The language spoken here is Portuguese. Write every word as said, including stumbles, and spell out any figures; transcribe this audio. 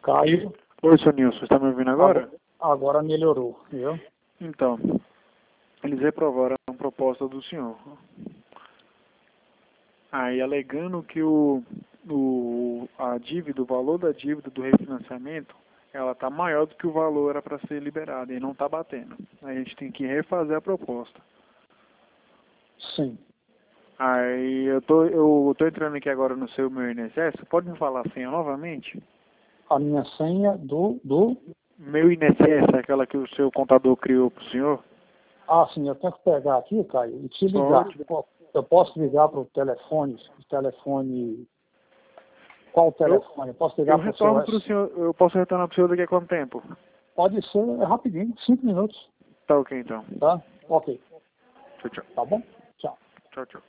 Caio. Oi, seu Nilson, você está me ouvindo agora? Agora melhorou, viu? Então, eles reprovaram a proposta do senhor. Aí, alegando que o, o, a dívida, o valor da dívida do refinanciamento, ela está maior do que o valor era para ser liberado e não está batendo. Aí a gente tem que refazer a proposta. Sim. Aí eu tô, eu tô entrando aqui agora no seu meu I N S S, você pode me falar a senha novamente? A minha senha do, do... Meu I N S S, aquela que o seu contador criou para o senhor? Ah, sim, eu tenho que pegar aqui, Caio, e te ligar. Pode. Eu posso ligar para o telefone, o telefone... Qual o telefone? Eu posso ligar Eu para o seu... retorno para o senhor, eu posso retornar para o senhor daqui a quanto tempo? Pode ser, é rapidinho, cinco minutos. Tá ok então. Tá? Ok. Tchau, tchau. Tá bom? Tchau. Tchau, tchau.